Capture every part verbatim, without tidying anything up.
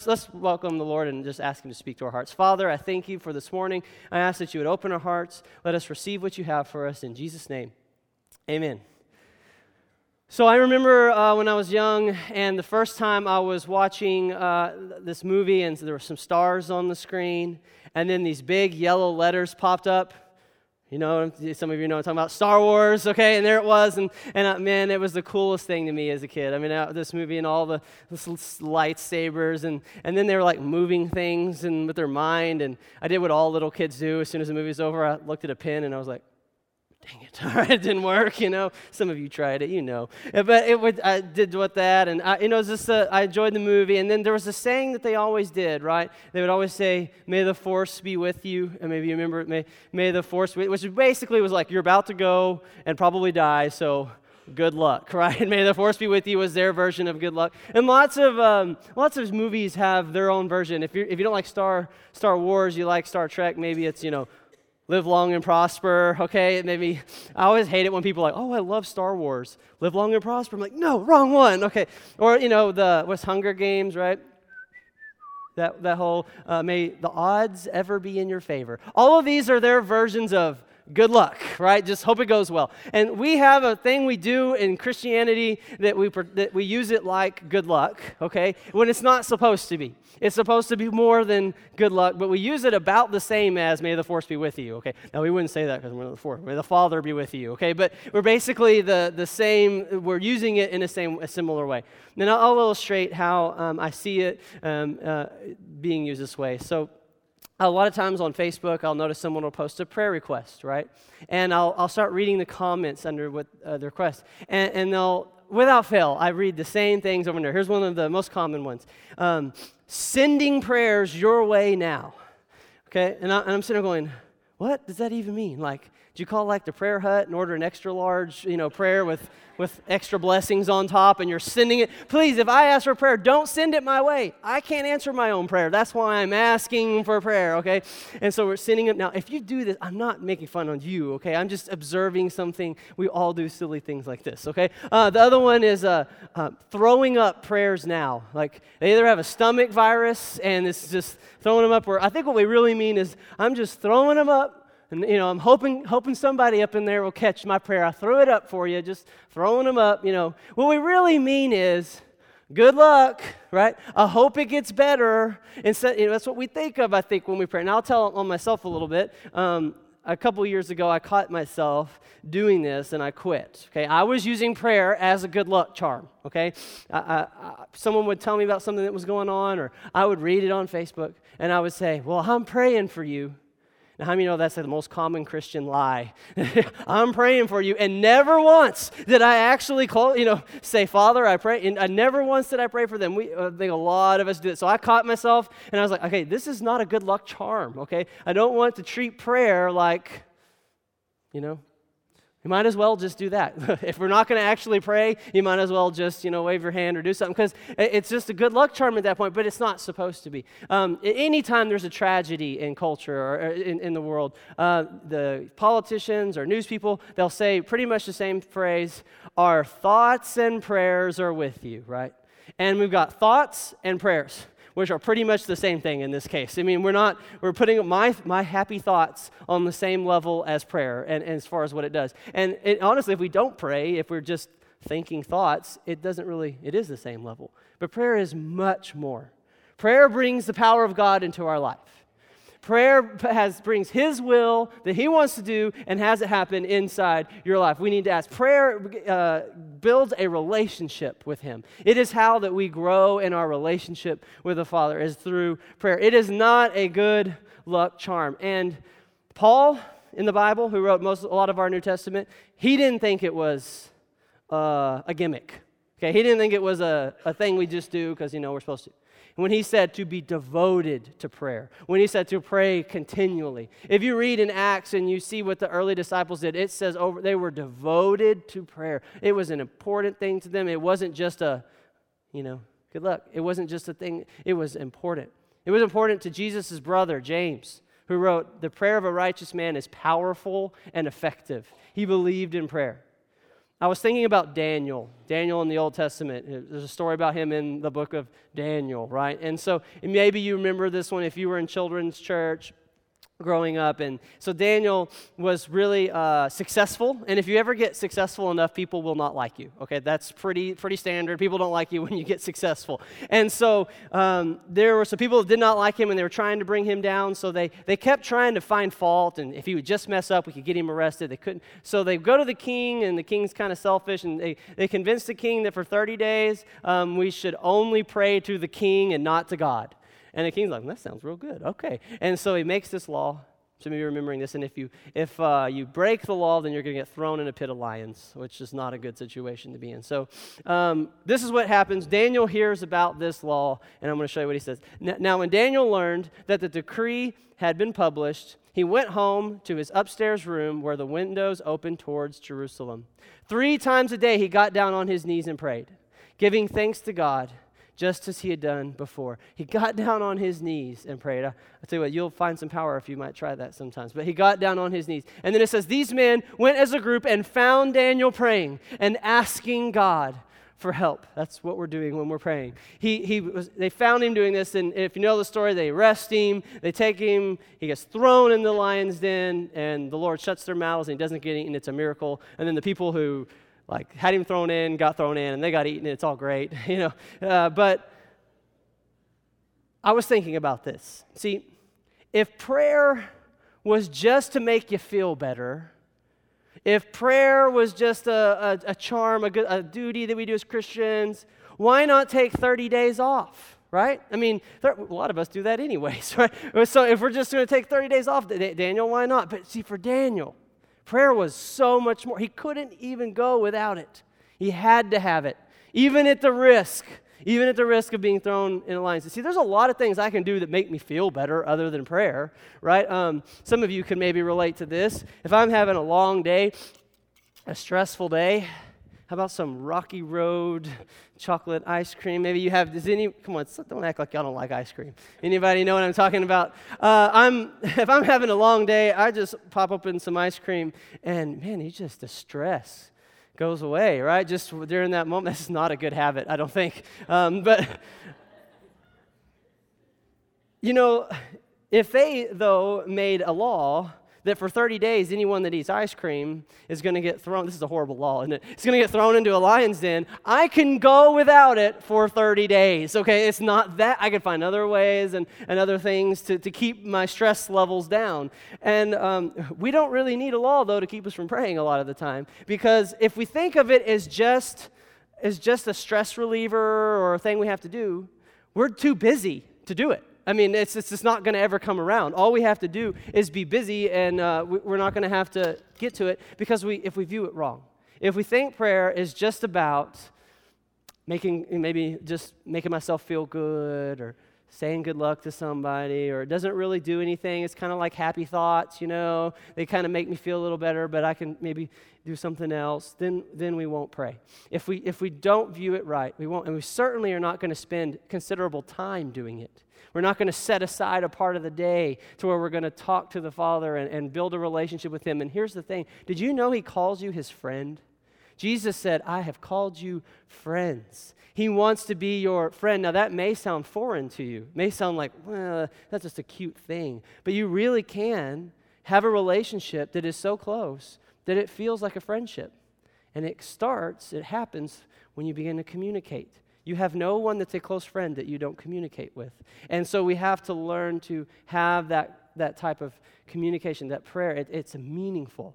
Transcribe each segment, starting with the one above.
let's let's welcome the Lord and just ask him to speak to our hearts. Father, I thank you for this morning. I ask that you would open our hearts. Let us receive what you have for us in Jesus' name. Amen. So I remember uh, when I was young, and the first time I was watching uh, this movie, and there were some stars on the screen, and then these big yellow letters popped up. You know, some of you know what I'm talking about, Star Wars, okay, and there it was, and, and uh, man, it was the coolest thing to me as a kid. I mean, uh, this movie and all the lightsabers, and, and then they were like moving things and with their mind, and I did what all little kids do. As soon as the movie was over, I looked at a pen, and I was like, dang it, all right, it didn't work, you know. Some of you tried it, you know. But it would, I did with that, and I, you know, it was just a, I enjoyed the movie. And then there was a saying that they always did, right? They would always say, may the force be with you. And maybe you remember it, may, may the force be, which basically was like, you're about to go and probably die, so good luck, right? And may the force be with you was their version of good luck. And lots of um, lots of movies have their own version. If you if you don't like Star Star Wars, you like Star Trek, maybe it's, you know, live long and prosper, okay? Maybe, I always hate it when people are like, oh, I love Star Wars. Live long and prosper. I'm like, no, wrong one, okay? Or, you know, the, what's Hunger Games, right? That that whole, uh, may the odds ever be in your favor. All of these are their versions of good luck, right? Just hope it goes well. And we have a thing we do in Christianity that we that we use it like good luck, okay? When it's not supposed to be. It's supposed to be more than good luck, but we use it about the same as may the force be with you, okay? Now, we wouldn't say that because we're the force. May the Father be with you, okay? But we're basically the, the same, we're using it in a same a similar way. And I'll, I'll illustrate how um, I see it um, uh, being used this way. So, a lot of times on Facebook, I'll notice someone will post a prayer request, right? And I'll I'll start reading the comments under what uh, the request, and, and they'll, without fail, I read the same things over and over. Here's one of the most common ones: um, sending prayers your way now. Okay, and, I, and I'm sitting there going, what does that even mean? Like, did you call like the prayer hut and order an extra large, you know, prayer with with extra blessings on top, and you're sending it? Please, if I ask for a prayer, don't send it my way. I can't answer my own prayer. That's why I'm asking for a prayer, okay? And so we're sending it. Now, if you do this, I'm not making fun on you, okay? I'm just observing something. We all do silly things like this, okay? Uh, the other one is uh, uh, throwing up prayers now. Like, they either have a stomach virus, and it's just throwing them up, or I think what we really mean is I'm just throwing them up. And, you know, I'm hoping hoping somebody up in there will catch my prayer. I threw it up for you, just throwing them up, you know. What we really mean is, good luck, right? I hope it gets better. Instead, you know, that's what we think of, I think, when we pray. And I'll tell on myself a little bit. Um, a couple years ago, I caught myself doing this, and I quit, okay? I was using prayer as a good luck charm, okay? I, I, I, someone would tell me about something that was going on, or I would read it on Facebook, and I would say, well, I'm praying for you. Now, how many know that's the most common Christian lie? I'm praying for you, and never once did I actually call, you know, say, Father, I pray, and I never once did I pray for them. We, I think a lot of us do it. So I caught myself, and I was like, okay, this is not a good luck charm, okay? I don't want to treat prayer like, you know, you might as well just do that. If we're not going to actually pray, you might as well just, you know, wave your hand or do something, because it's just a good luck charm at that point, but it's not supposed to be. Um, anytime there's a tragedy in culture or in, in the world, uh, the politicians or news people, they'll say pretty much the same phrase, our thoughts and prayers are with you, right? And we've got thoughts and prayers, which are pretty much the same thing in this case. I mean, we're not, we're putting my my happy thoughts on the same level as prayer, and, and as far as what it does. And it, honestly, if we don't pray, if we're just thinking thoughts, it doesn't really, it is the same level. But prayer is much more. Prayer brings the power of God into our life. Prayer has brings His will that He wants to do and has it happen inside your life. We need to ask. Prayer uh, builds a relationship with Him. It is how that we grow in our relationship with the Father, is through prayer. It is not a good luck charm. And Paul in the Bible, who wrote most a lot of our New Testament, he didn't think it was uh, a gimmick. Okay, he didn't think it was a, a thing we just do because, you know, we're supposed to. When he said to be devoted to prayer, when he said to pray continually. If you read in Acts and you see what the early disciples did, it says over they were devoted to prayer. It was an important thing to them. It wasn't just a, you know, good luck. It wasn't just a thing. It was important. It was important to Jesus' brother, James, who wrote, the prayer of a righteous man is powerful and effective. He believed in prayer. I was thinking about Daniel, Daniel in the Old Testament. There's a story about him in the book of Daniel, right? And so maybe you remember this one if you were in children's church growing up. And so Daniel was really uh, successful, and if you ever get successful enough, people will not like you, okay? That's pretty pretty standard. People don't like you when you get successful. And so um, there were some people that did not like him, and they were trying to bring him down, so they, they kept trying to find fault, and if he would just mess up, we could get him arrested. They couldn't. So they go to the king, and the king's kind of selfish, and they, they convinced the king that for thirty days, um, we should only pray to the king and not to God. And the king's like, that sounds real good. Okay. And so he makes this law. Some of you are remembering this. And if you if uh, you break the law, then you're going to get thrown in a pit of lions, which is not a good situation to be in. So um, this is what happens. Daniel hears about this law, and I'm going to show you what he says. Now, when Daniel learned that the decree had been published, he went home to his upstairs room where the windows opened towards Jerusalem. Three times a day he got down on his knees and prayed, giving thanks to God, just as he had done before. He got down on his knees and prayed. I, I'll tell you what, you'll find some power if you might try that sometimes. But he got down on his knees. And then it says, these men went as a group and found Daniel praying and asking God for help. That's what we're doing when we're praying. He he was. They found him doing this, and if you know the story, they arrest him, they take him, he gets thrown in the lion's den, and the Lord shuts their mouths, and he doesn't get eaten. It's a miracle. And then the people who like had him thrown in, got thrown in, and they got eaten. It's all great, you know. Uh, but I was thinking about this. See, if prayer was just to make you feel better, if prayer was just a, a, a charm, a, good, a duty that we do as Christians, why not take thirty days off, right? I mean, there, a lot of us do that anyways, right? So if we're just going to take thirty days off, Daniel, why not? But see, for Daniel, prayer was so much more. He couldn't even go without it. He had to have it, even at the risk, even at the risk of being thrown in a lion's. See, there's a lot of things I can do that make me feel better other than prayer, right? Um, some of you can maybe relate to this. If I'm having a long day, a stressful day, how about some Rocky Road chocolate ice cream? Maybe you have, does any, come on, don't act like y'all don't like ice cream. Anybody know what I'm talking about? Uh, I'm, if I'm having a long day, I just pop open some ice cream, and man, it's just the stress goes away, right? Just during that moment. That's not a good habit, I don't think. Um, but, you know, if they, though, made a law that for thirty days, anyone that eats ice cream is going to get thrown, this is a horrible law, isn't it? It's going to get thrown into a lion's den. I can go without it for thirty days, okay? It's not that. I can find other ways and, and other things to, to keep my stress levels down. And um, we don't really need a law, though, to keep us from praying a lot of the time, because if we think of it as just, as just a stress reliever or a thing we have to do, we're too busy to do it. I mean, it's, it's just not going to ever come around. All we have to do is be busy, and uh, we, we're not going to have to get to it because we, if we view it wrong. If we think prayer is just about making, maybe just making myself feel good or saying good luck to somebody, or it doesn't really do anything, it's kind of like happy thoughts, you know, they kind of make me feel a little better, but I can maybe do something else, then then we won't pray. If we if we don't view it right, we won't, and we certainly are not going to spend considerable time doing it. We're not going to set aside a part of the day to where we're going to talk to the Father and, and build a relationship with Him. And here's the thing. Did you know He calls you His friend? Jesus said, I have called you friends. He wants to be your friend. Now, that may sound foreign to you. It may sound like, well, that's just a cute thing. But you really can have a relationship that is so close that it feels like a friendship. And it starts, it happens when you begin to communicate. You have no one that's a close friend that you don't communicate with. And so we have to learn to have that, that type of communication, that prayer. It, it's meaningful.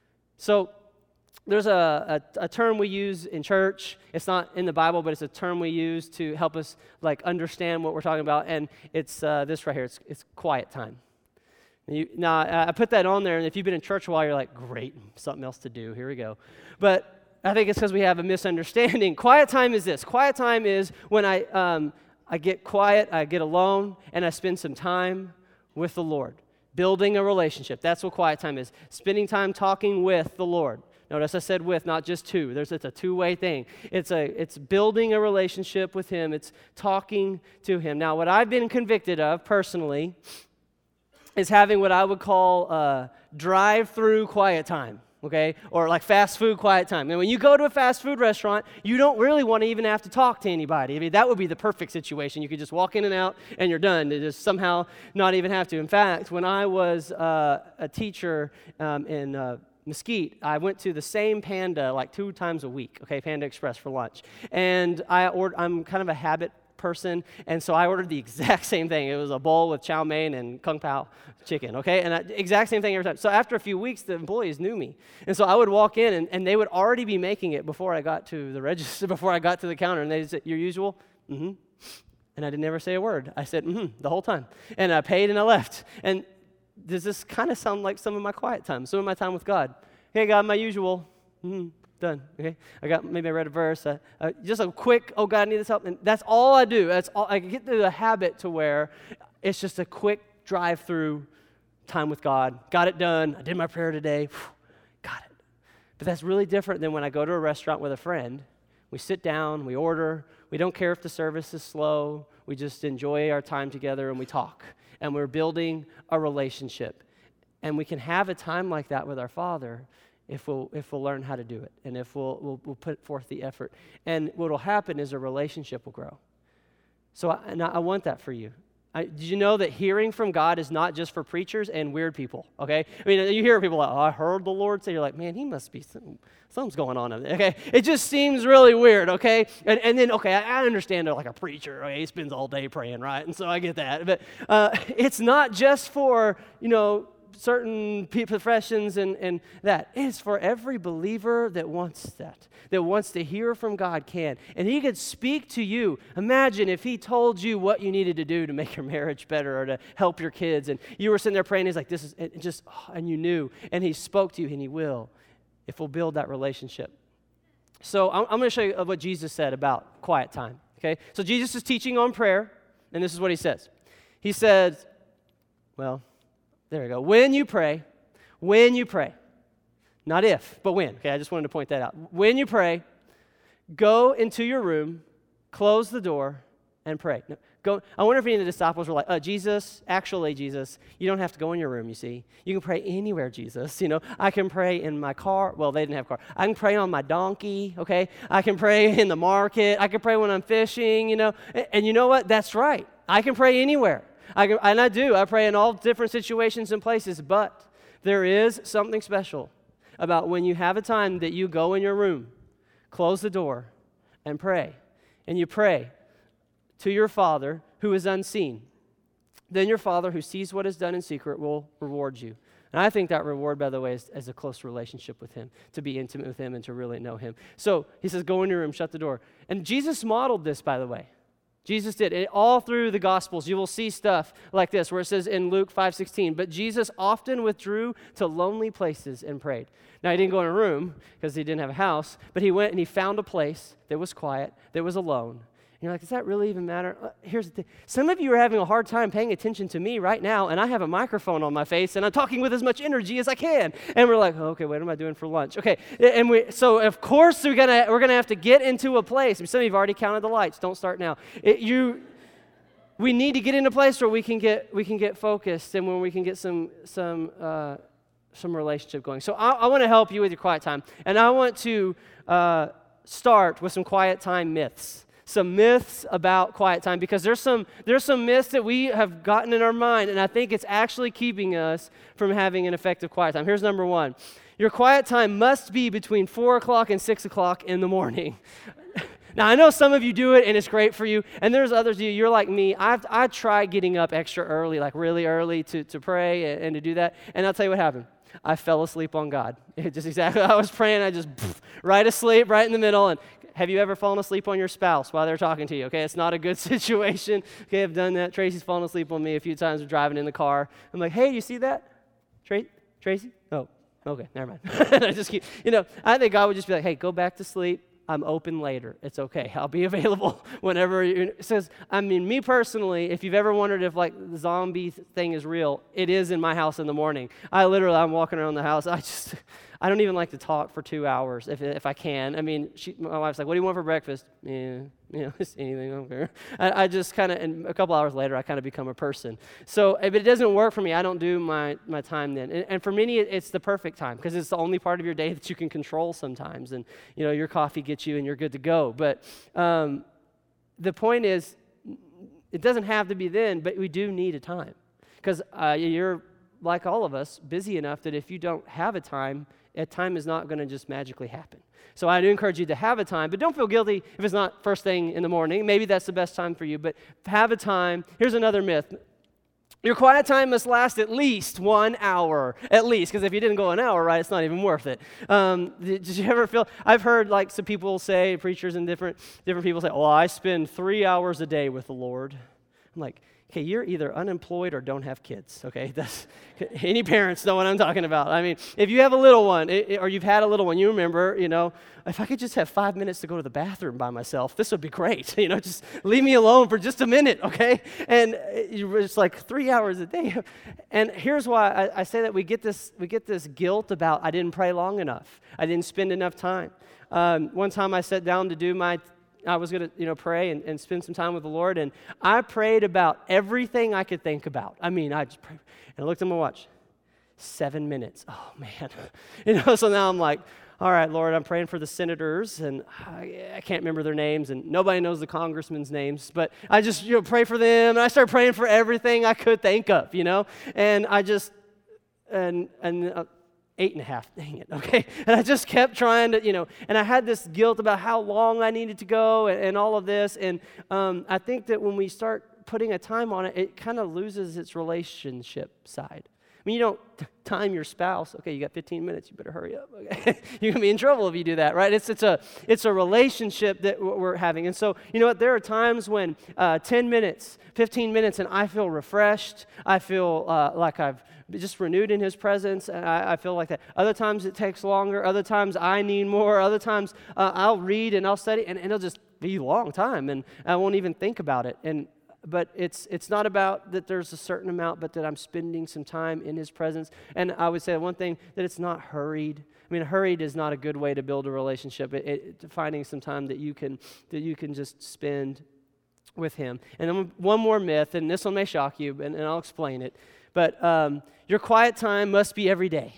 So there's a, a, a term we use in church. It's not in the Bible, but it's a term we use to help us like understand what we're talking about. And it's uh, this right here. It's, it's quiet time. You, now, I put that on there, and if you've been in church a while, you're like, great, something else to do. Here we go. But I think it's because we have a misunderstanding. Quiet time is this. Quiet time is when I um, I get quiet, I get alone, and I spend some time with the Lord, building a relationship. That's what quiet time is, spending time talking with the Lord. Notice I said with, not just to. There's, it's a two-way thing. It's a it's building a relationship with Him. It's talking to Him. Now, what I've been convicted of personally is having what I would call uh, drive-through quiet time. okay? Or like fast food quiet time. And when you go to a fast food restaurant, you don't really want to even have to talk to anybody. I mean, that would be the perfect situation. You could just walk in and out and you're done. To just somehow not even have to. In fact, when I was uh, a teacher um, in uh, Mesquite, I went to the same Panda like two times a week, okay, Panda Express for lunch. And I ordered, I'm kind of a habit person, and so I ordered the exact same thing. It was a bowl with chow mein and kung pao chicken, okay, and I, exact same thing every time. So after a few weeks, the employees knew me, and so I would walk in, and, and they would already be making it before I got to the register, before I got to the counter, and they'd say, your usual? Mm-hmm. And I didn't ever say a word. I said, mm-hmm, the whole time, and I paid and I left. And does this kind of sound like some of my quiet time, some of my time with God? Hey, God, my usual, mm-hmm. Done, okay? I got, maybe I read a verse, uh, uh, just a quick, oh, God, I need this help, and that's all I do. That's all, I get to the habit to where it's just a quick drive-through time with God. Got it done. I did my prayer today. Whew, got it. But that's really different than when I go to a restaurant with a friend. We sit down, we order, we don't care if the service is slow, we just enjoy our time together and we talk, and we're building a relationship. And we can have a time like that with our Father if we'll if we'll learn how to do it, and if we'll we'll, we'll put forth the effort. And what will happen is a relationship will grow. So I, and I want that for you. I, did you know that hearing from God is not just for preachers and weird people, okay? I mean, you hear people like, oh, I heard the Lord say, you're like, man, he must be, some, something's going on, okay? It just seems really weird, okay? And, and then, okay, I, I understand they're like a preacher, okay? He spends all day praying, right? And so I get that. But uh, it's not just for, you know, certain professions and, and that. It's for every believer that wants that, that wants to hear from God can. And he could speak to you. Imagine if he told you what you needed to do to make your marriage better or to help your kids, and you were sitting there praying, he's like, this is, and just, oh, and you knew, and he spoke to you, and he will, if we'll build that relationship. So I'm, I'm going to show you what Jesus said about quiet time, okay? So Jesus is teaching on prayer, and this is what he says. He says, well, there we go. When you pray, when you pray, not if, but when. Okay, I just wanted to point that out. When you pray, go into your room, close the door, and pray. No, go. I wonder if any of the disciples were like, uh, Jesus, actually, Jesus, you don't have to go in your room, you see. You can pray anywhere, Jesus. You know, I can pray in my car. Well, they didn't have a car. I can pray on my donkey, okay? I can pray in the market. I can pray when I'm fishing, you know. And, and you know what? That's right. I can pray anywhere. I can, and I do. I pray in all different situations and places, but there is something special about when you have a time that you go in your room, close the door, and pray. And you pray to your Father who is unseen. Then your Father who sees what is done in secret will reward you. And I think that reward, by the way, is, is a close relationship with him, to be intimate with him and to really know him. So he says, go in your room, shut the door. And Jesus modeled this, by the way. Jesus did. And all through the Gospels, you will see stuff like this, where it says in Luke five sixteen, but Jesus often withdrew to lonely places and prayed. Now, he didn't go in a room because he didn't have a house, but he went and he found a place that was quiet, that was alone. And you're like, does that really even matter? Uh, here's the thing. Some of you are having a hard time paying attention to me right now, and I have a microphone on my face, and I'm talking with as much energy as I can. And we're like, oh, okay, what am I doing for lunch? Okay, and we so of course we're gonna we're gonna have to get into a place. Some of you have already counted the lights. Don't start now. It, you, we need to get in a place where we can get we can get focused, and when we can get some some uh, some relationship going. So I, I want to help you with your quiet time, and I want to uh, start with some quiet time myths. Some myths about quiet time, because there's some there's some myths that we have gotten in our mind, and I think it's actually keeping us from having an effective quiet time. Here's number one. Your quiet time must be between four o'clock and six o'clock in the morning. Now, I know some of you do it, and it's great for you, and there's others of you, you're like me. I've I try getting up extra early, like really early to, to pray and, and to do that, and I'll tell you what happened. I fell asleep on God. It just exactly, I was praying, I just pff, right asleep, right in the middle, and have you ever fallen asleep on your spouse while they're talking to you? Okay, it's not a good situation. Okay, I've done that. Tracy's fallen asleep on me a few times. We're driving in the car. I'm like, hey, you see that? Tra- Tracy? Oh, okay, never mind. I just keep, you know, I think God would just be like, hey, go back to sleep. I'm open later. It's okay. I'll be available whenever you, it says, I mean, me personally, if you've ever wondered if like the zombie thing is real, it is in my house in the morning. I literally, I'm walking around the house. I just, I don't even like to talk for two hours if if I can. I mean, she, my wife's like, "What do you want for breakfast?" Yeah, you know, just anything. I don't care. I, I just kind of, and a couple hours later, I kind of become a person. So if it doesn't work for me, I don't do my my time then. And, and for many, it's the perfect time because it's the only part of your day that you can control sometimes. And you know, your coffee gets you, and you're good to go. But um, the point is, it doesn't have to be then, but we do need a time because uh, you're like all of us, busy enough that if you don't have a time, a time is not going to just magically happen. So I do encourage you to have a time, but don't feel guilty if it's not first thing in the morning. Maybe that's the best time for you, but have a time. Here's another myth. Your quiet time must last at least one hour, at least, because if you didn't go an hour, right, it's not even worth it. Um, did, did you ever feel, I've heard like some people say, preachers and different different people say, oh, I spend three hours a day with the Lord. I'm like, okay, you're either unemployed or don't have kids, okay? That's, any parents know what I'm talking about. I mean, if you have a little one, it, it, or you've had a little one, you remember, you know, if I could just have five minutes to go to the bathroom by myself, this would be great. You know, just leave me alone for just a minute, okay? And it's like three hours a day. And here's why I, I say that we get this we get this guilt about I didn't pray long enough. I didn't spend enough time. Um, one time I sat down to do my I was going to, you know, pray and, and spend some time with the Lord, and I prayed about everything I could think about. I mean, I just prayed, and I looked at my watch. Seven minutes. Oh, man. You know, so now I'm like, all right, Lord, I'm praying for the senators, and I, I can't remember their names, and nobody knows the congressmen's names, but I just, you know, pray for them, and I started praying for everything I could think of, you know, and I just, and, and, uh, Eight and a half, dang it, okay? And I just kept trying to, you know, and I had this guilt about how long I needed to go and, and all of this. And um, I think that when we start putting a time on it, it kind of loses its relationship side. I mean, you don't t- time your spouse. Okay, you got fifteen minutes. You better hurry up. Okay, you're gonna be in trouble if you do that, right? It's it's a it's a relationship that we're having, and so you know what? There are times when uh, ten minutes, fifteen minutes, and I feel refreshed. I feel uh, like I've just renewed in His presence. And I, I feel like that. Other times it takes longer. Other times I need more. Other times uh, I'll read and I'll study, and, and it'll just be a long time, and I won't even think about it. And But it's it's not about that there's a certain amount, but that I'm spending some time in His presence. And I would say one thing, that it's not hurried. I mean, hurried is not a good way to build a relationship. It, it, finding some time that you can that you can just spend with Him. And then one more myth, and this one may shock you, and, and I'll explain it. But um, your quiet time must be every day.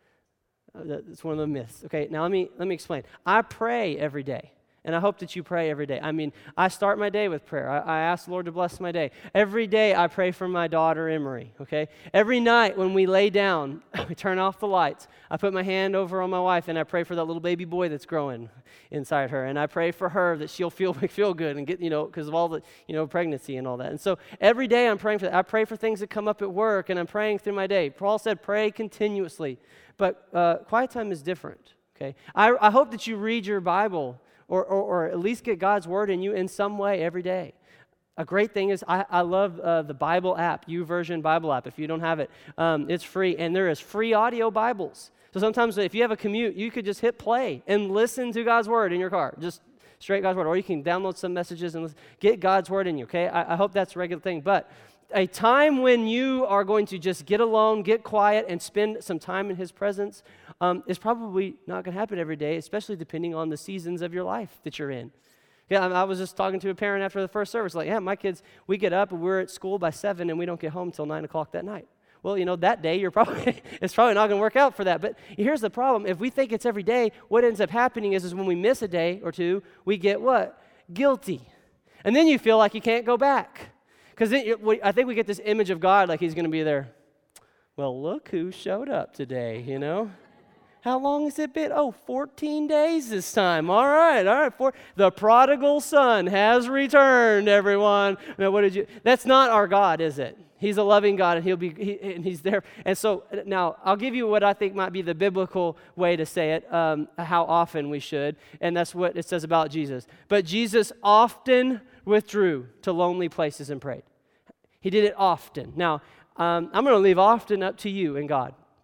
Uh, that's one of the myths. Okay, now let me let me explain. I pray every day. And I hope that you pray every day. I mean, I start my day with prayer. I, I ask the Lord to bless my day. Every day I pray for my daughter, Emery, okay? Every night when we lay down, we turn off the lights. I put my hand over on my wife, and I pray for that little baby boy that's growing inside her. And I pray for her that she'll feel feel good and get, you know, because of all the, you know, pregnancy and all that. And so every day I'm praying for that. I pray for things that come up at work, and I'm praying through my day. Paul said, pray continuously. But uh, quiet time is different, okay? I, I hope that you read your Bible Or, or, or at least get God's word in you in some way every day. A great thing is I, I love uh, the Bible app, YouVersion Bible app. If you don't have it, um, it's free, and there is free audio Bibles. So sometimes if you have a commute, you could just hit play and listen to God's word in your car, just straight God's word. Or you can download some messages and listen. Get God's word in you, okay? I, I hope that's a regular thing. But a time when you are going to just get alone, get quiet, and spend some time in His presence um, is probably not going to happen every day, especially depending on the seasons of your life that you're in. Yeah, I, I was just talking to a parent after the first service, like, yeah, my kids, we get up and we're at school by seven, and we don't get home until nine o'clock that night. Well, you know, that day you're probably it's probably not going to work out for that. But here's the problem: if we think it's every day, what ends up happening is, is when we miss a day or two, we get what? Guilty, and then you feel like you can't go back. Because I think we get this image of God like He's going to be there. Well, look who showed up today, you know. How long has it been? Oh, fourteen days this time. All right, all right. For, the prodigal son has returned, everyone. Now, what did you? That's not our God, is it? He's a loving God, and He'll be, he, and He's there. And so now I'll give you what I think might be the biblical way to say it, um, how often we should, and that's what it says about Jesus. But Jesus often withdrew to lonely places and prayed. He did it often. Now, um, I'm going to leave often up to you and God.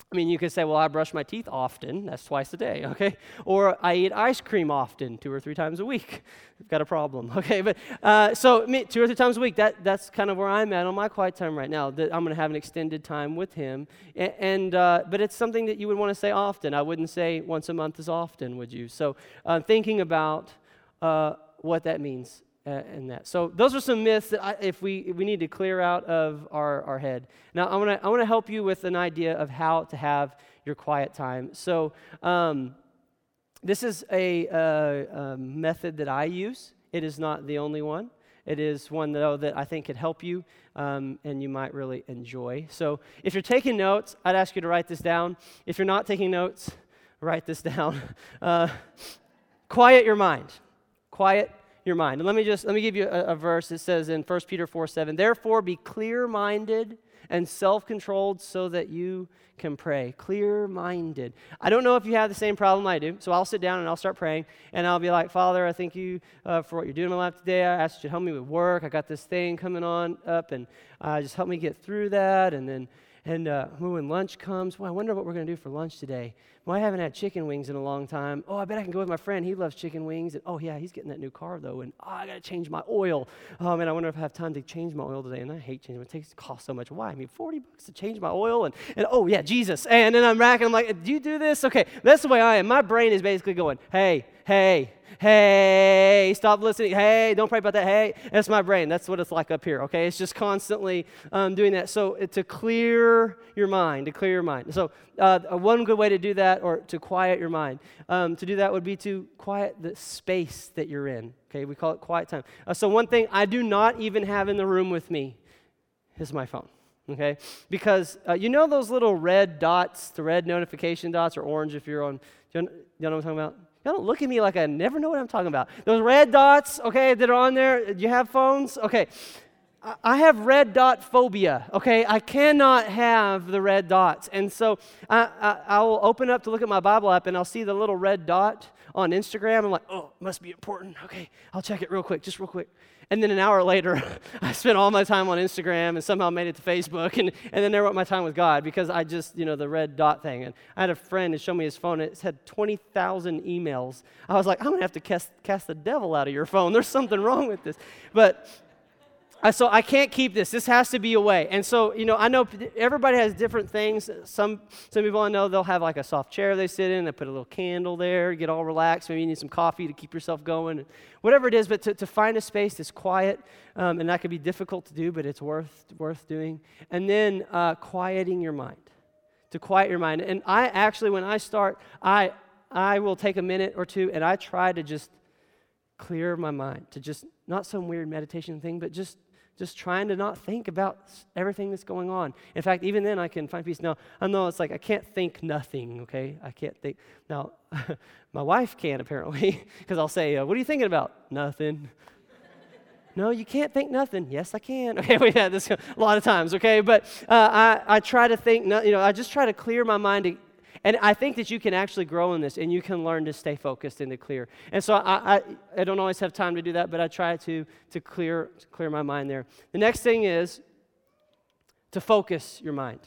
I mean, you could say, well, I brush my teeth often. That's twice a day, okay? Or I eat ice cream often, two or three times a week. I've got a problem, okay? But uh, so me, two or three times a week, that, that's kind of where I'm at on my quiet time right now. That I'm going to have an extended time with him. And, and uh, but it's something that you would want to say often. I wouldn't say once a month is often, would you? So uh, thinking about uh, what that means. Uh, and that. So those are some myths that I, if we if we need to clear out of our, our head. Now I want to I want to help you with an idea of how to have your quiet time. So um, this is a, uh, a method that I use. It is not the only one. It is one though that I think could help you um, and you might really enjoy. So if you're taking notes, I'd ask you to write this down. If you're not taking notes, write this down. Uh, quiet your mind. Quiet your mind. And let me just, let me give you a, a verse. It says in First Peter four seven, therefore be clear-minded and self-controlled so that you can pray. Clear-minded. I don't know if you have the same problem I do, so I'll sit down and I'll start praying, and I'll be like, Father, I thank you uh, for what you're doing in my life today. I ask you to help me with work. I got this thing coming on up, and uh, just help me get through that, and then And uh, when lunch comes, well, I wonder what we're going to do for lunch today. Well, I haven't had chicken wings in a long time. Oh, I bet I can go with my friend. He loves chicken wings. And, oh, yeah, he's getting that new car, though. And, oh, I got to change my oil. Oh, man, I wonder if I have time to change my oil today. And I hate changing it. It takes, costs so much. Why? I mean, forty bucks to change my oil? And, and oh, yeah, Jesus. And then I'm racking. I'm like, do you do this? Okay, that's the way I am. My brain is basically going, hey, hey, hey, stop listening. Hey, don't pray about that. Hey, that's my brain. That's what it's like up here, okay? It's just constantly um, doing that. So uh, to clear your mind, to clear your mind. So uh, one good way to do that, or to quiet your mind, um, to do that would be to quiet the space that you're in, okay? We call it quiet time. Uh, so one thing I do not even have in the room with me is my phone. Okay, because uh, you know those little red dots, the red notification dots, or orange if you're on, you know, you know what I'm talking about? Y'all don't look at me like I never know what I'm talking about. Those red dots, okay, that are on there, do you have phones? Okay, I, I have red dot phobia, okay? I cannot have the red dots. And so I, I, I will open up to look at my Bible app, and I'll see the little red dot on Instagram. I'm like, oh, must be important. Okay, I'll check it real quick, just real quick. And then an hour later, I spent all my time on Instagram and somehow made it to Facebook, and, and then there went my time with God because I just, you know, the red dot thing. And I had a friend who showed me his phone, and it had twenty thousand emails. I was like, I'm going to have to cast, cast the devil out of your phone. There's something wrong with this. But I, so I can't keep this. This has to be away. And so, you know, I know everybody has different things. Some some people I know, they'll have like a soft chair they sit in. They put a little candle there, get all relaxed. Maybe you need some coffee to keep yourself going. Whatever it is, but to, to find a space that's quiet, um, and that can be difficult to do, but it's worth worth doing. And then uh, quieting your mind, to quiet your mind. And I actually, when I start, I I will take a minute or two, and I try to just clear my mind, to just, not some weird meditation thing, but just just trying to not think about everything that's going on. In fact, even then I can find peace. Now, I know it's like I can't think nothing, okay? I can't think. Now, my wife can apparently, because I'll say, uh, what are you thinking about? Nothing. No, you can't think nothing. Yes, I can. Okay, we had this a lot of times, okay? But uh, I, I try to think, no, you know, I just try to clear my mind to, and I think that you can actually grow in this, and you can learn to stay focused and to clear. And so I, I, I don't always have time to do that, but I try to to clear to clear my mind there. The next thing is to focus your mind.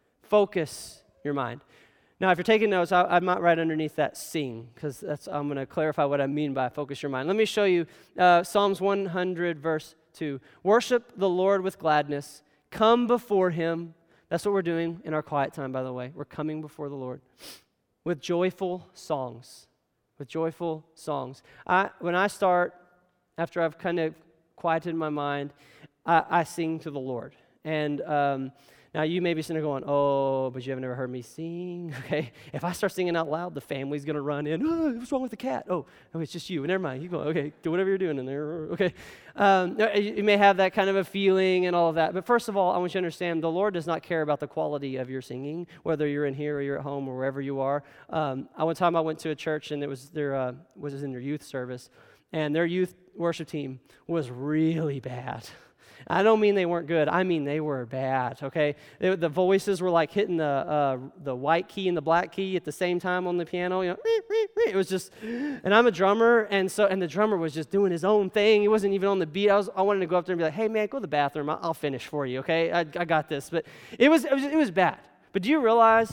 Focus your mind. Now, if you're taking notes, I, I might write underneath that sing, because that's I'm going to clarify what I mean by focus your mind. Let me show you uh, Psalms one hundred, verse two. Worship the Lord with gladness. Come before him. That's what we're doing in our quiet time, by the way. We're coming before the Lord with joyful songs, with joyful songs. I, when I start, after I've kind of quieted my mind, I, I sing to the Lord. And um, now you may be sitting there going, oh, but you have never heard me sing, okay? If I start singing out loud, the family's going to run in. Oh, what's wrong with the cat? Oh, oh, it's just you. Never mind. You go, okay, do whatever you're doing in there, okay? Um, you may have that kind of a feeling and all of that. But first of all, I want you to understand the Lord does not care about the quality of your singing, whether you're in here or you're at home or wherever you are. Um, I, one time I went to a church, and it was their uh, was in their youth service, and their youth worship team was really bad. I don't mean they weren't good. I mean they were bad, okay? They, the voices were like hitting the uh, the white key and the black key at the same time on the piano. You know, it was just, and I'm a drummer, and so and the drummer was just doing his own thing. He wasn't even on the beat. I was I wanted to go up there and be like, hey man, go to the bathroom. I'll, I'll finish for you, okay? I, I got this. But it was, it was it was bad. But do you realize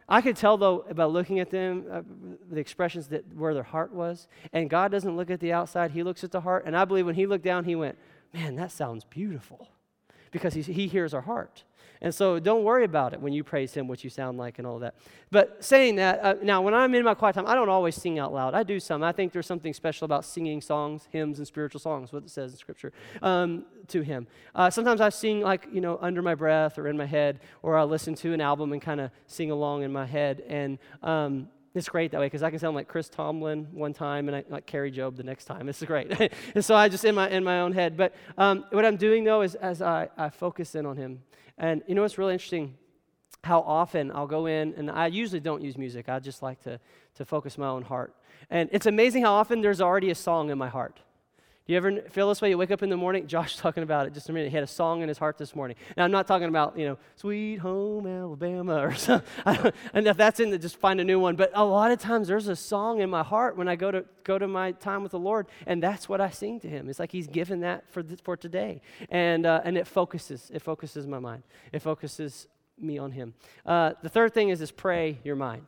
I could tell, though, about looking at them, uh, the expressions that where their heart was. And God doesn't look at the outside. He looks at the heart. And I believe when he looked down, he went, man, that sounds beautiful. Because he, he hears our heart. And so don't worry about it when you praise him, what you sound like and all that. But saying that, uh, now when I'm in my quiet time, I don't always sing out loud. I do some. I think there's something special about singing songs, hymns, and spiritual songs, what it says in Scripture, um, to him. Uh, sometimes I sing like, you know, under my breath or in my head, or I'll listen to an album and kind of sing along in my head. And um, it's great that way because I can sound like Chris Tomlin one time and I like Carrie Job the next time. It's great. And so I just in my in my own head. But um, what I'm doing, though, is as I, I focus in on him. And you know what's really interesting? How often I'll go in, and I usually don't use music. I just like to, to focus my own heart. And it's amazing how often there's already a song in my heart. Do you ever feel this way? You wake up in the morning, Josh talking about it just a minute. He had a song in his heart this morning. Now, I'm not talking about, you know, Sweet Home Alabama or something. And if that's in the, just find a new one. But a lot of times there's a song in my heart when I go to go to my time with the Lord, and that's what I sing to him. It's like he's given that for the, for today. And uh, and it focuses. It focuses my mind. It focuses me on him. Uh, the third thing is is pray your mind.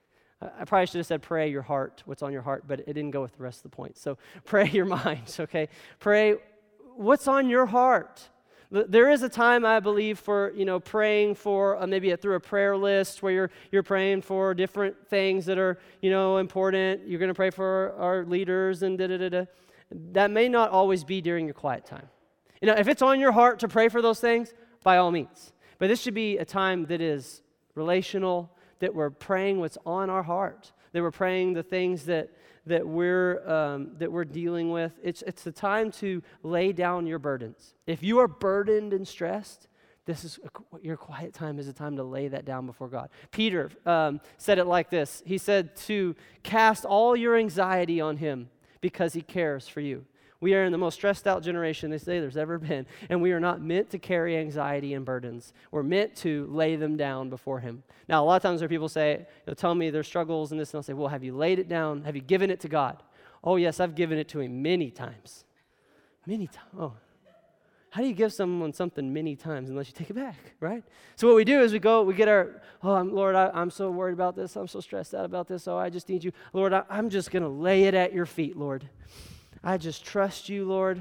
I probably should have said pray your heart, what's on your heart, but it didn't go with the rest of the point. So pray your minds, okay? Pray what's on your heart. There is a time, I believe, for, you know, praying for uh, maybe a, through a prayer list where you're you're praying for different things that are, you know, important. You're going to pray for our leaders and da-da-da-da. That may not always be during your quiet time. You know, if it's on your heart to pray for those things, by all means. But this should be a time that is relational, that we're praying what's on our heart, that we're praying the things that that we're um, that we're dealing with. It's it's the time to lay down your burdens. If you are burdened and stressed, this is a, your quiet time is a time to lay that down before God. Peter um, said it like this. He said to cast all your anxiety on him because he cares for you. We are in the most stressed out generation they say there's ever been, and we are not meant to carry anxiety and burdens. We're meant to lay them down before him. Now, a lot of times there are people say, they'll tell me their struggles and this, and I'll say, well, have you laid it down? Have you given it to God? Oh, yes, I've given it to him many times. Many times. Oh. How do you give someone something many times unless you take it back, right? So what we do is we go, we get our, oh, I'm, Lord, I, I'm so worried about this. I'm so stressed out about this. Oh, I just need you. Lord, I, I'm just going to lay it at your feet, Lord. I just trust you, Lord.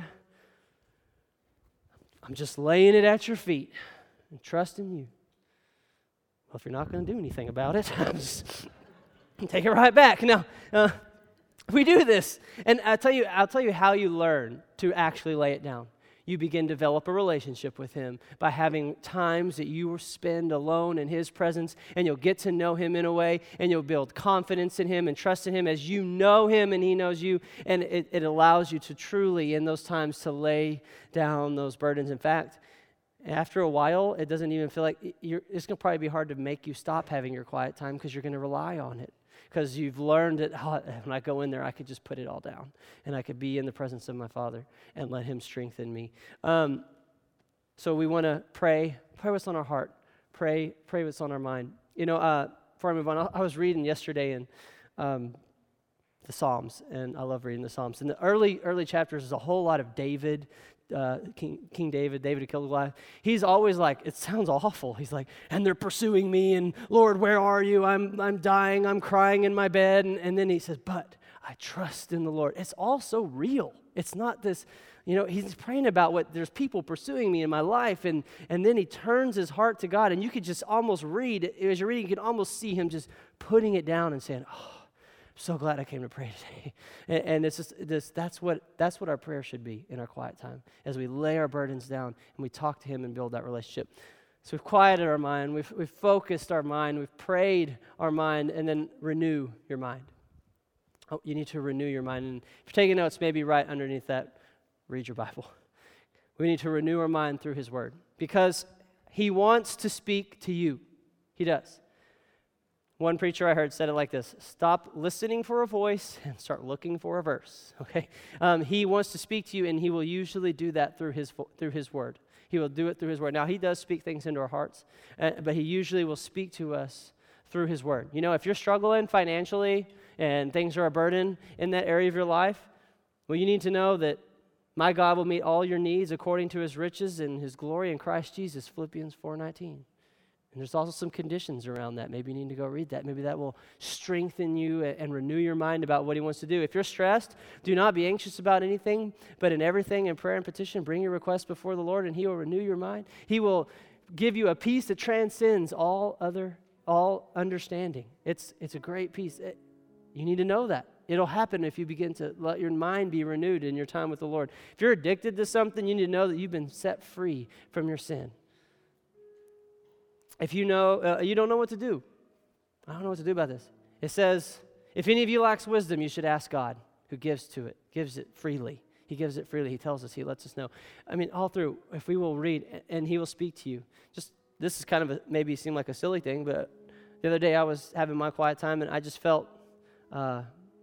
I'm just laying it at your feet and trusting you. Well, if you're not going to do anything about it, I'm just take it right back. Now, uh, we do this, and I'll tell you, I'll tell you how you learn to actually lay it down. You begin to develop a relationship with him by having times that you will spend alone in his presence, and you'll get to know him in a way, and you'll build confidence in him and trust in him as you know him and he knows you, and it, it allows you to truly, in those times, to lay down those burdens. In fact, after a while, it doesn't even feel like, you're, it's going to probably be hard to make you stop having your quiet time because you're going to rely on it. Because you've learned that oh, when I go in there, I could just put it all down. And I could be in the presence of my Father and let him strengthen me. Um, so we want to pray. Pray what's on our heart. Pray pray what's on our mind. You know, uh, before I move on, I was reading yesterday in um, the Psalms. And I love reading the Psalms. In the early, early chapters, there's a whole lot of David. Uh, King, King David, David who killed Goliath. He's always like, it sounds awful. He's like, and they're pursuing me, and Lord, where are you? I'm I'm dying. I'm crying in my bed. And, and then he says, but I trust in the Lord. It's all so real. It's not this, you know, he's praying about what, there's people pursuing me in my life, and, and then he turns his heart to God, and you could just almost read, as you're reading, you can almost see him just putting it down and saying, oh, I'm so glad I came to pray today. And, and it's just this, that's what that's what our prayer should be in our quiet time, as we lay our burdens down and we talk to him and build that relationship. So we've quieted our mind, we've, we've focused our mind, we've prayed our mind, and then renew your mind. Oh, you need to renew your mind. And if you're taking notes, maybe right underneath that, read your Bible. We need to renew our mind through his word, because he wants to speak to you. He does. One preacher I heard said it like this: stop listening for a voice and start looking for a verse, okay? Um, he wants to speak to you, and he will usually do that through his through his word. He will do it through his word. Now, he does speak things into our hearts, uh, but he usually will speak to us through his word. You know, if you're struggling financially and things are a burden in that area of your life, well, you need to know that my God will meet all your needs according to his riches and his glory in Christ Jesus, Philippians four nineteen. And there's also some conditions around that. Maybe you need to go read that. Maybe that will strengthen you and, and renew your mind about what he wants to do. If you're stressed, do not be anxious about anything, but in everything, in prayer and petition, bring your requests before the Lord, and he will renew your mind. He will give you a peace that transcends all other, all understanding. It's, it's a great peace. It, you need to know that. It'll happen if you begin to let your mind be renewed in your time with the Lord. If you're addicted to something, you need to know that you've been set free from your sin. If you know, uh, you don't know what to do. I don't know what to do about this. It says, if any of you lacks wisdom, you should ask God, who gives to it, gives it freely. He gives it freely. He tells us, he lets us know. I mean, all through, if we will read, and he will speak to you. Just, this is kind of a, maybe seem like a silly thing, but the other day I was having my quiet time, and I just felt, uh,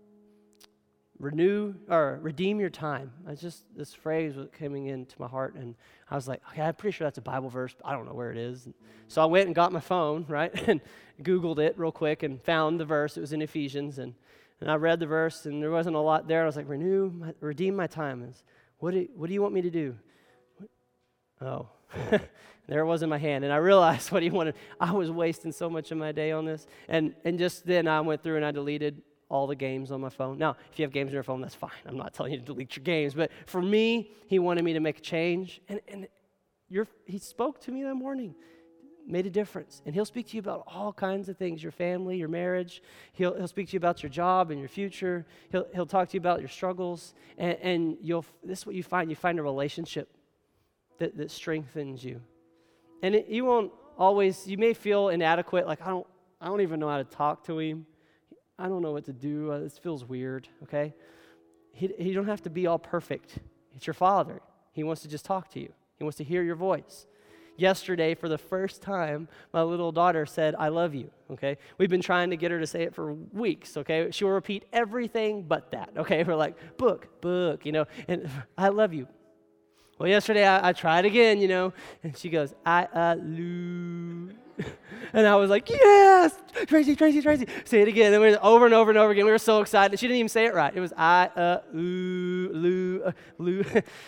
renew, or redeem your time. I just, this phrase was coming into my heart, and I was like, okay, I'm pretty sure that's a Bible verse, but I don't know where it is. And so I went and got my phone, right, and Googled it real quick and found the verse. It was in Ephesians, and, and I read the verse, and there wasn't a lot there. I was like, renew, my, redeem my time. And what do, what do you want me to do? Oh, there it was in my hand, and I realized what he wanted. I was wasting so much of my day on this, and and just then I went through and I deleted all the games on my phone. Now, if you have games on your phone, that's fine. I'm not telling you to delete your games. But for me, he wanted me to make a change. And, and you're, he spoke to me that morning, made a difference. And he'll speak to you about all kinds of things, your family, your marriage. He'll, he'll speak to you about your job and your future. He'll, he'll talk to you about your struggles. And, and you'll, this is what you find. You find a relationship that, that strengthens you. And it, you won't always, you may feel inadequate, like, I don't, I don't even know how to talk to him. I don't know what to do. Uh, this feels weird, okay? He, he don't have to be all perfect. It's your Father. He wants to just talk to you. He wants to hear your voice. Yesterday, for the first time, my little daughter said, I love you, okay? We've been trying to get her to say it for weeks, okay? She will repeat everything but that, okay? We're like, book, book, you know, and I love you. Well, yesterday, I, I tried again, you know, and she goes, I uh, love. And I was like, yes, Tracy, Tracy, Tracy. Say it again. And we were over and over and over again. We were so excited. She didn't even say it right. It was I, uh, ooh, loo, uh, loo.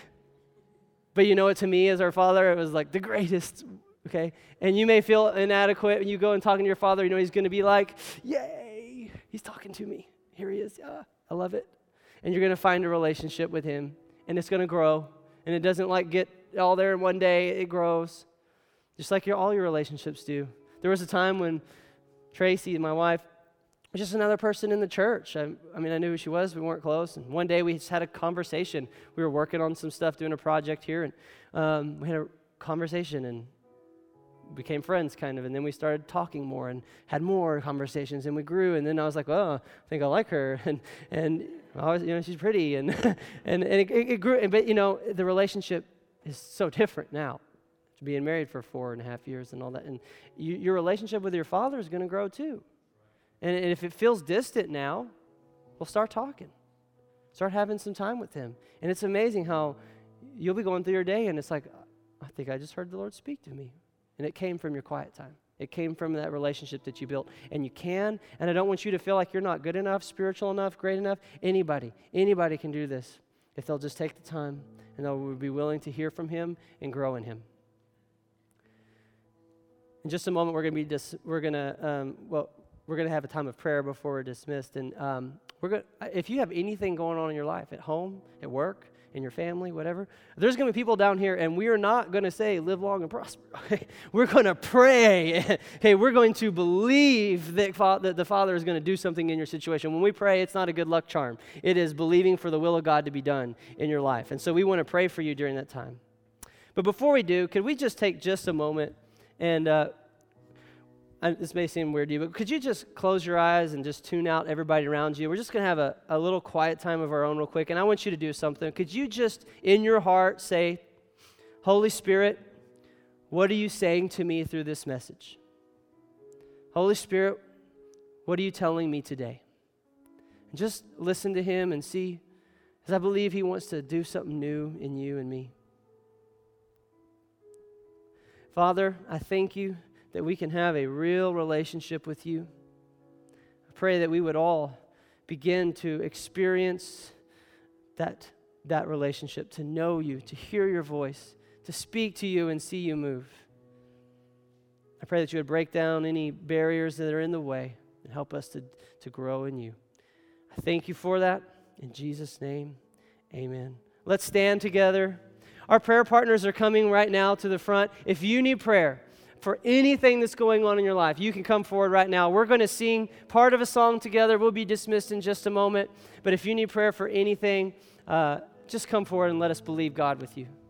But you know what, to me as our father, it was like the greatest, okay? And you may feel inadequate when you go and talking to your father. You know he's going to be like, yay, he's talking to me. Here he is. Yeah, I love it. And you're going to find a relationship with him, and it's going to grow. And it doesn't like get all there in one day. It grows. Just like your, all your relationships do. There was a time when Tracy, my wife, was just another person in the church. I, I mean, I knew who she was. We weren't close. And one day we just had a conversation. We were working on some stuff, doing a project here, and um, we had a conversation and became friends, kind of. And then we started talking more and had more conversations, and we grew. And then I was like, "Oh, I think I like her," and and I was, you know, she's pretty, and and and it, it grew. But you know, the relationship is so different now. Being married for four and a half years and all that. And you, your relationship with your father is going to grow too. And, and if it feels distant now, well, start talking. Start having some time with him. And it's amazing how you'll be going through your day and it's like, I think I just heard the Lord speak to me. And it came from your quiet time. It came from that relationship that you built. And you can, and I don't want you to feel like you're not good enough, spiritual enough, great enough. Anybody, anybody can do this if they'll just take the time and they'll be willing to hear from him and grow in him. In just a moment, we're going to be dis- we're going to um, well, we're going to have a time of prayer before we're dismissed. And um, we're going. If you have anything going on in your life, at home, at work, in your family, whatever, there's going to be people down here, and we are not going to say live long and prosper. Okay? We're going to pray. Okay, we're going to believe that, fa- that the Father is going to do something in your situation. When we pray, it's not a good luck charm. It is believing for the will of God to be done in your life. And so we want to pray for you during that time. But before we do, could we just take just a moment? And uh, I, this may seem weird to you, but could you just close your eyes and just tune out everybody around you? We're just going to have a, a little quiet time of our own real quick, and I want you to do something. Could you just, in your heart, say, Holy Spirit, what are you saying to me through this message? Holy Spirit, what are you telling me today? And just listen to him and see, because I believe he wants to do something new in you and me. Father, I thank you that we can have a real relationship with you. I pray that we would all begin to experience that, that relationship, to know you, to hear your voice, to speak to you and see you move. I pray that you would break down any barriers that are in the way and help us to, to grow in you. I thank you for that. In Jesus' name, amen. Let's stand together. Our prayer partners are coming right now to the front. If you need prayer for anything that's going on in your life, you can come forward right now. We're going to sing part of a song together. We'll be dismissed in just a moment. But if you need prayer for anything, uh, just come forward and let us believe God with you.